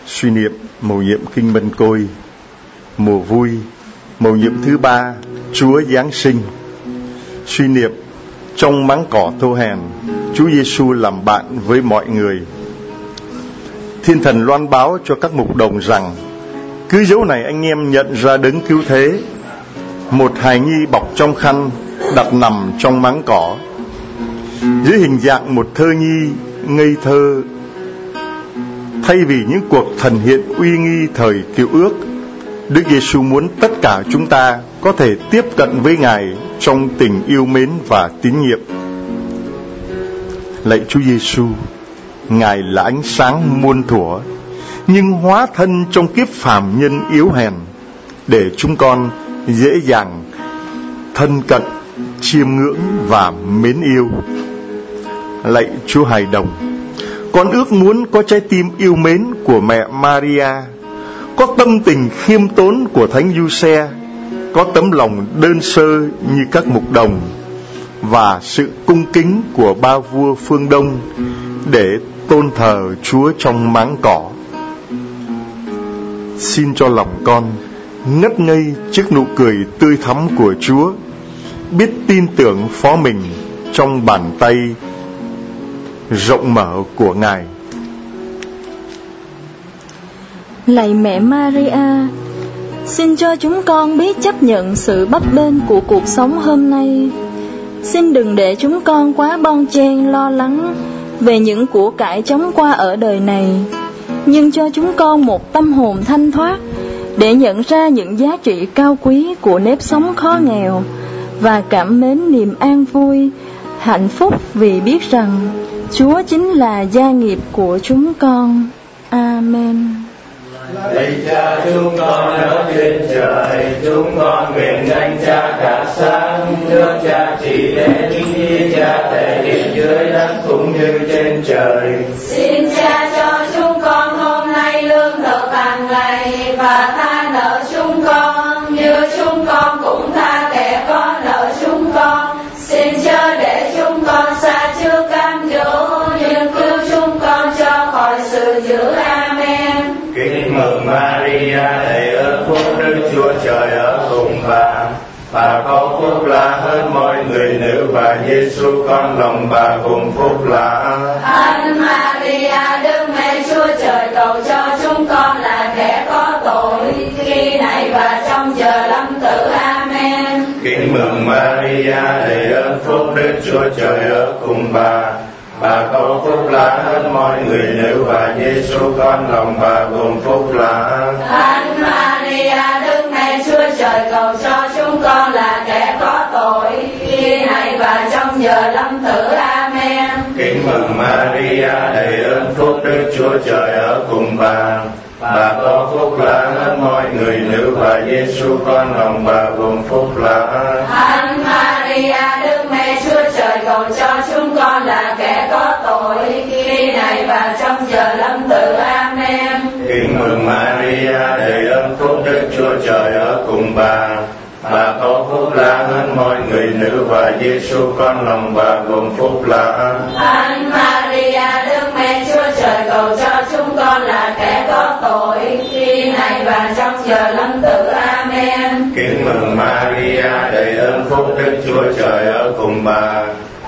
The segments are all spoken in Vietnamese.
Suy niệm mầu nhiệm Kinh Mân Côi, mùa vui, mầu nhiệm thứ 3, Chúa Giáng sinh. Suy niệm trong máng cỏ thô hèn, Chúa Giêsu làm bạn với mọi người. Thiên thần loan báo cho các mục đồng rằng cứ dấu này anh em nhận ra đấng cứu thế. Một hài nhi bọc trong khăn, đặt nằm trong máng cỏ, dưới hình dạng một thơ nhi ngây thơ. Thay vì những cuộc thần hiện uy nghi thời Cựu Ước, Đức Giêsu muốn tất cả chúng ta có thể tiếp cận với Ngài trong tình yêu mến và tín nhiệm. Lạy Chúa Giêsu, Ngài là ánh sáng muôn thuở, nhưng hóa thân trong kiếp phàm nhân yếu hèn, để chúng con dễ dàng thân cận, chiêm ngưỡng và mến yêu. Lạy Chúa Hài Đồng, con ước muốn có trái tim yêu mến của mẹ Maria, có tâm tình khiêm tốn của Thánh Giuse, có tấm lòng đơn sơ như các mục đồng, và sự cung kính của ba vua phương Đông để tôn thờ Chúa trong máng cỏ. Xin cho lòng con ngất ngây trước nụ cười tươi thắm của Chúa, biết tin tưởng phó mình trong bàn tay rộng mở của Ngài. Lạy mẹ Maria, xin cho chúng con biết chấp nhận sự bấp bênh của cuộc sống hôm nay. Xin đừng để chúng con quá bon chen lo lắng về những của cải chóng qua ở đời này, nhưng cho chúng con một tâm hồn thanh thoát để nhận ra những giá trị cao quý của nếp sống khó nghèo và cảm mến niềm an vui, hạnh phúc vì biết rằng Chúa chính là gia nghiệp của chúng con. Amen. Lạy Cha chúng con ở trên trời, chúng con nguyện danh Cha cả sáng, nước Cha trị đến, ý Cha thể hiện dưới đất cũng như trên trời. Xin Cha cho chúng con hôm nay lương thực hàng ngày, và tha nợ chúng con như chúng con cũng tha kẻ có nợ chúng con. Xin chớ để chúng con sa trước cám dỗ, nhưng cứu chúng con cho khỏi sự dữ. Amen. Kính mừng Maria, đầy ơn phúc, Đức Chúa Trời ở cùng bà có phúc lạ hơn mọi người nữ, và Giêsu con lòng bà cùng phúc lạ. Thánh Maria, Đức Mẹ Chúa Trời, cầu cho chúng con là kẻ có tội, khi này và trong giờ lâm tử. Amen. Kính mừng Maria, đầy ơn phúc, Đức Chúa Trời ở cùng bà có phúc lạ hơn mọi người nữ, và Giêsu con lòng bà gồm phúc lạ. Thánh Maria, Đức Mẹ Chúa Trời, cầu cho chúng con là kẻ có tội, khi này và trong giờ lâm tử. Amen. Kính mừng Maria, đầy ơn phúc, Đức Chúa Trời ở cùng bà có phúc lạ hơn mọi người nữ, và Giêsu con lòng bà gồm phúc lạ. Thánh Maria, Đức Mẹ Chúa Trời, cầu cho chúng con là kẻ có tội, khi này và trong giờ lâm tử. Amen. Kính mừng Maria, đầy ơn phúc, Đức Chúa Trời ở cùng bà có phúc lạ hơn mọi người nữ, và Giêsu con lòng bà gồm phúc lạ. Thánh Maria, Đức Mẹ Chúa Trời, cầu cho chúng con là kẻ có tội, khi này và trong giờ lâm tử. Amen. Kính mừng Maria, đầy ơn phúc, Đức Chúa Trời ở cùng bà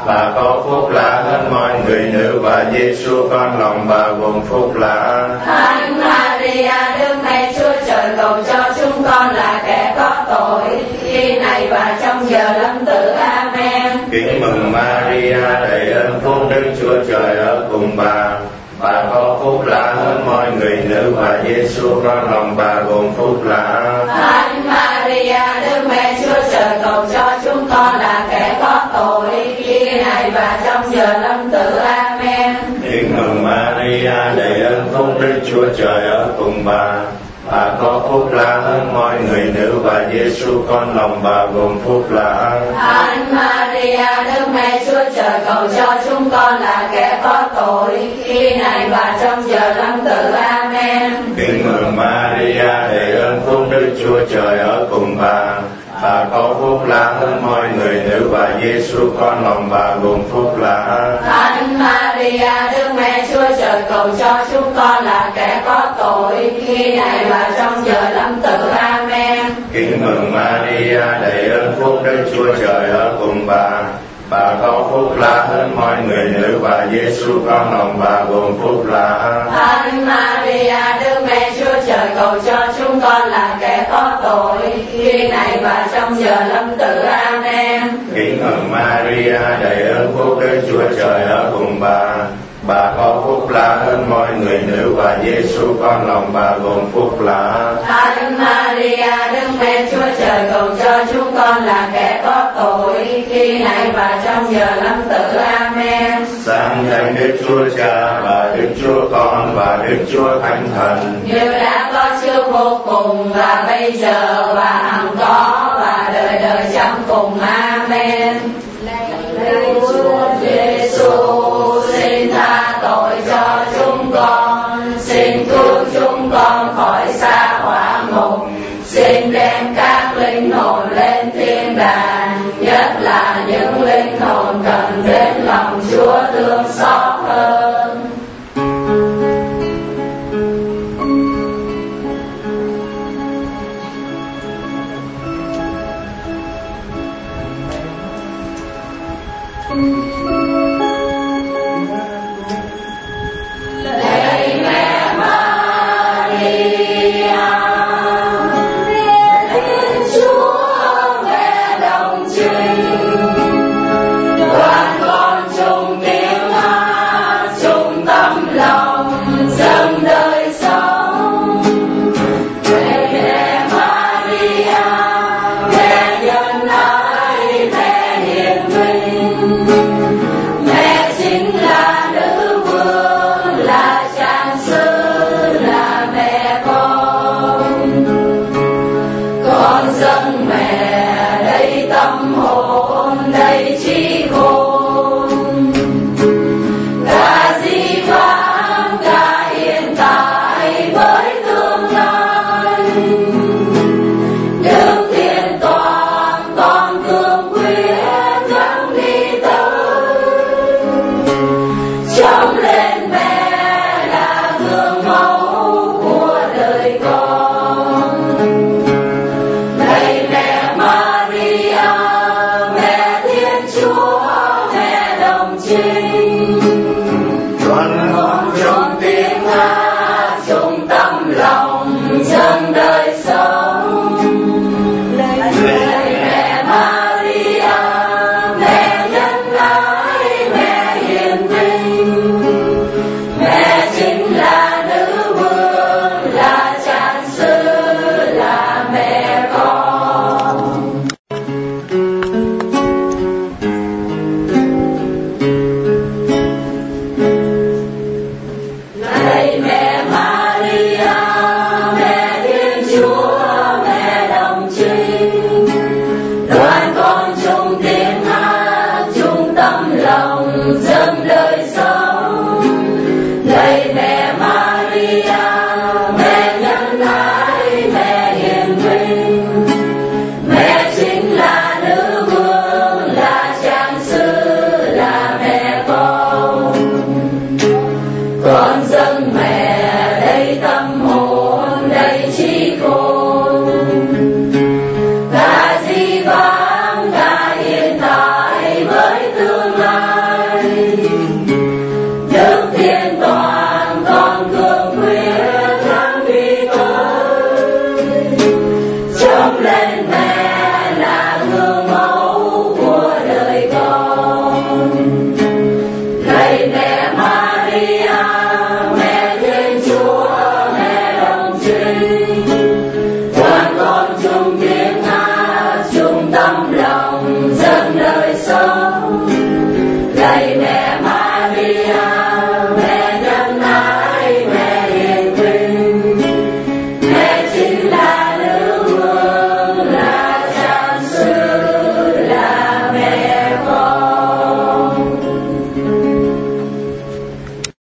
có phúc lạ hơn mọi người nữ, và Giêsu con lòng bà gồm phúc lạ. Thánh Maria, Đức Mẹ Chúa Trời, cầu cho chúng con là kẻ có tội, khi này và trong giờ lâm tử. Amen. Kính mừng Maria, đầy ơn phúc, Đức Chúa Trời ở cùng bà có phúc lạ hơn mọi người nữ, và Giêsu con lòng bà gồm phúc lạ. Thánh Maria, Đức Mẹ Chúa Trời, cầu cho chúng con là kẻ có tội, khi này và trong giờ lâm tử. Amen. Kính mừng Maria, đầy ơn phúc, Đức Chúa Trời ở cùng bà có phúc lạ hơn mọi người nữ, và Giêsu con lòng bà gồm phúc lạ. Thánh Maria, Đức Mẹ Chúa Trời, cầu cho chúng con là kẻ có tội, khi này và trong giờ lâm tử. Amen. Kính mừng Maria, đầy ơn phúc, Đức Chúa Trời ở cùng bà Bà có phúc lạ hơn mọi người nữ và Giêsu con lòng bà gồm phúc lạ. Thánh Maria Đức Mẹ Chúa Trời cầu cho chúng con là kẻ có tội khi này và trong giờ lâm tử. Amen. Kính mừng Maria đầy ơn phúc, Đức Chúa Trời ở cùng bà. Bà có phúc lạ hơn mọi người nữ và Giêsu con lòng bà gồm phúc lạ. Thánh Maria Đức Mẹ Chúa Trời cầu cho chúng con là kẻ có tội khi này và trong giờ lâm tử. Amen. Kính mừng Maria đầy ơn phúc, Đức Chúa Trời ở cùng bà. Bà có phúc lạ hơn mọi người nữ và Giêsu con lòng bà gồm phúc lạ. Thánh Maria Đức Mẹ Chúa Trời cầu cho chúng con là kẻ có tội khi này và trong giờ lâm tử. Amen. Sáng thánh Đức Chúa Cha và Đức Chúa Con và Đức Chúa Thánh Thần, như đã có trước vô cùng và bây giờ và hằng có và đời đời chẳng cùng. Amen. Lạy Chúa Giêsu, xin tha tội cho chúng con, xin cứu chúng con